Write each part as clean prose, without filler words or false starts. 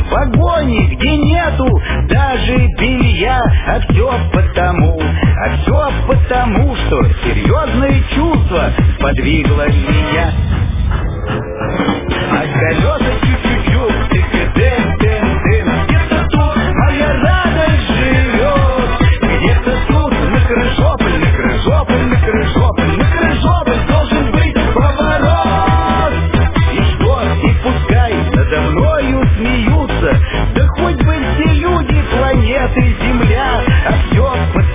погони, где нету даже белья. А все потому, что серьезное чувство подвигло меня. А колеса чуть-чуть, тык-дын-дын-дын. Где-то тут моя радость живет, где-то тут на Крыжополь, на Крыжополь, на Крыжополь, на Крыжополь должен быть поворот. И что, и пускай надо мною смеются, да хоть бы все люди планеты Земля. А все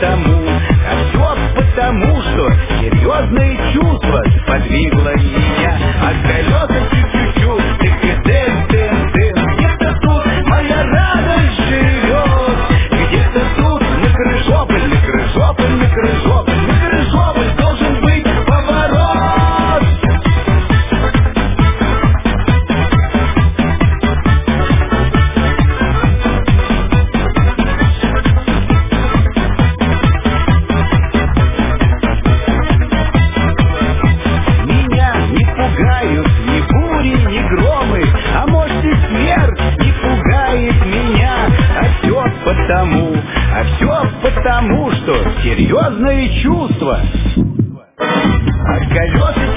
потому, что серьезное чувство подвигло меня. А колеса чуть-чуть, тык-дын-дын-дын. Где-то тут моя радость живет, где-то тут на Крыжополь, на Крыжополь, на Крыжополь, на Крыжополь должен быть поворот. Меня не пугают ни бури, ни громы, а может и смерть не пугает меня. А все потому, что серьезное чувство. А колеса